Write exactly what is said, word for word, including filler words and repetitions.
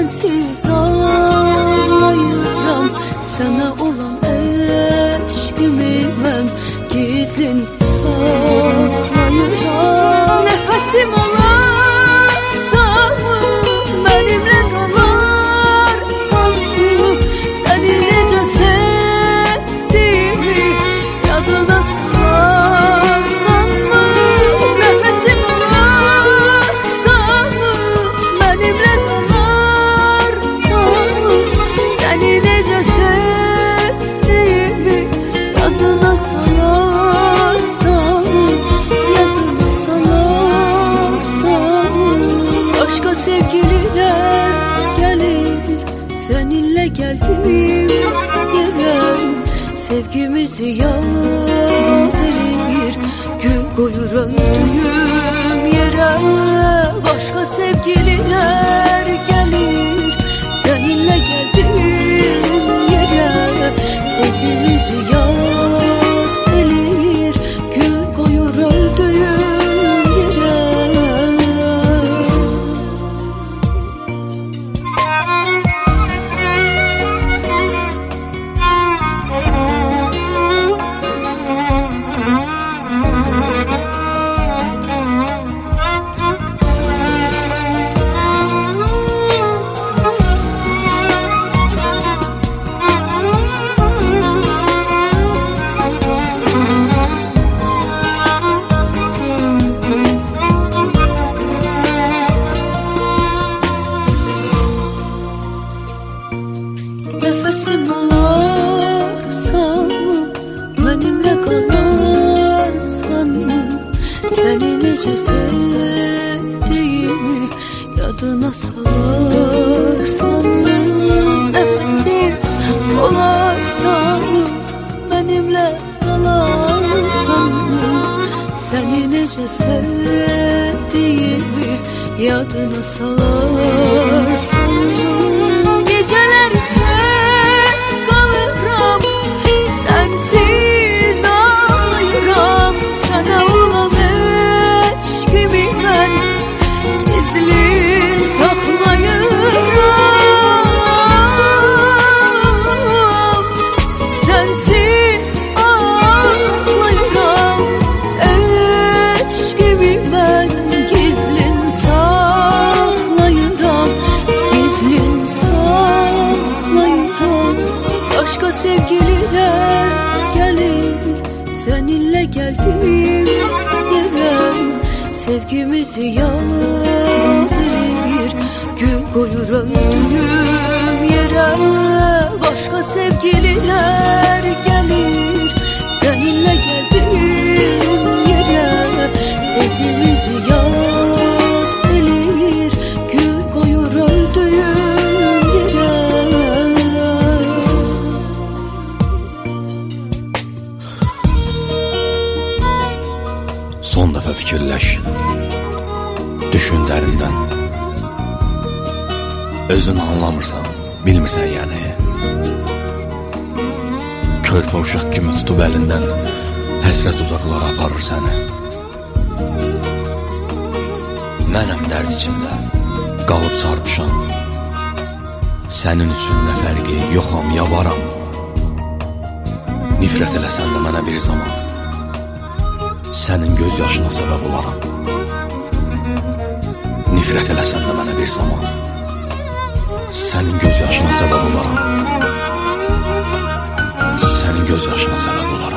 sensiz ağlayıram. Sana olan eşkimi ben gizlin saklayıram. Nefesim olarsan benimle kalarsan, seni nece sevdiğimi yadına salarsan mı? Nefesim olarsan benimle kalarsan, seni nece sevdiğimi yadına salarsan, yadına salarsan. Başka sevgililer gelir seninle geldiğim yere, sevgimizi yad elir gün koyur öldüğüm yere. Başka sevgililer gelir seninle geldiğim yere, sevgimizi yad elir gün koyur öldüğüm yere. Nefesim olarsan benimle kalarsan, seni nece sevdiğimi yadına salarsan. Nefesim olarsan benimle kalarsan, seni nece sevdiğimi yadına salarsan. Geceler kalırım sensiz ağlayıram. Sana olan eşkimi ben gizlin saklayıram. Sensiz ağlayıram, eşkimi ben gizlin saklayıram, gizlin saklayıram. Başka sevgililer gelir seninle geldiğim yere, sevgimizi yad elir gün koyur öldüğüm yere. Başka sevgililer gelir seninle geldiğim yere, sevgimizi yad elir gün koyur öldüğüm yere. Son dəfə fikirləş, düşün dərindən. Özün anlamırsan, bilmirsən yəni. Körpə uşaq kimi tutub əlindən həsrət uzaqlara aparır səni. Mənəm dərd içində qalıb çarpışan, sənin üçün nə fərqi yoxam, yavaram. Nifrət eləsən də mənə bir zaman, sənin göz yaşına səbəb olaram. Nifrət eləsən də mənə bir zaman, sənin göz yaşına səbəb olaram. Sənin göz yaşına səbəb olaram.